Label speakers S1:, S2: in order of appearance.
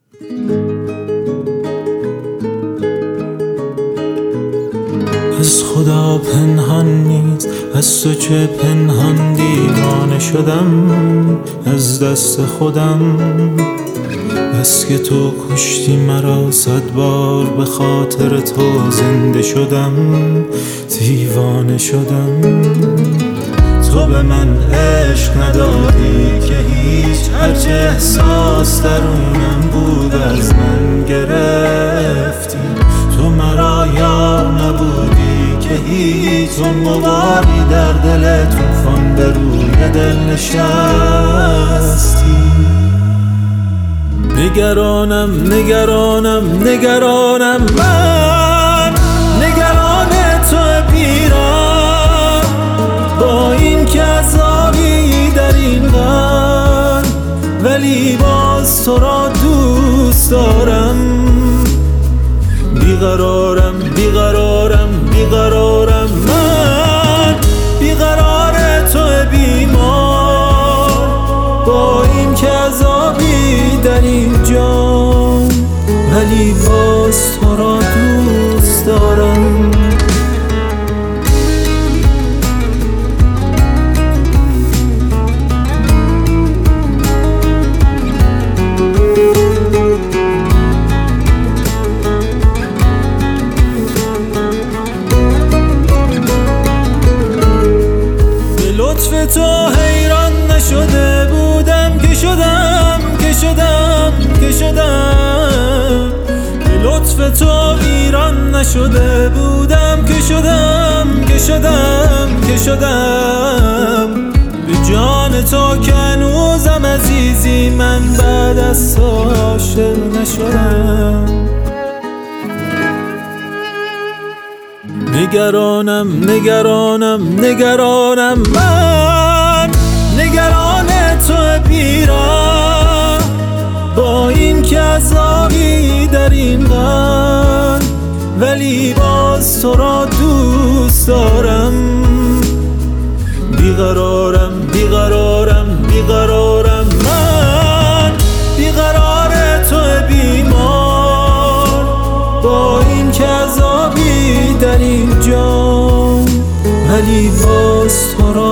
S1: از خدا پنهان نیست، از تو چه پنهان دیوانه شدم از دست خودم. بس که تو کشتی مرا 100 بار، به خاطر تو زنده شدم، دیوانه شدم. تو به من عشق ندادی که هیچ، هرچه احساس درونم بود از من گرفتی. تو مرا یار نبودی که هیچ، اون غباری در دل طوفان به روی دل نشستی. نگرانم نگرانم نگرانم من، نگران تو پیران، با این که عذابی در این غم، ولی باز تو را دوست دارم. بیقرارم بیقرارم بیقرارم من، بیقرار تو بیمار، با این که عذابی در این جان، ولی باز تو را دوست دارم. لطف تو حیران نشده بودم که شدم که شدم که شدم. به لطف تو ویران نشده بودم که شدم که شدم که شدم. به جان تو که هنوزم عزیزی، من بعد از تو عاشق نشدم. نگرانم نگرانم نگرانم من، نگران تو پیران، با این که عذابی در این غم، ولی باز تو را دوست دارم. بیقرارم بیقرارم بیقرارم من، بیقرار تو بیمار، با این که عذابی در این جان، ولی باز تو را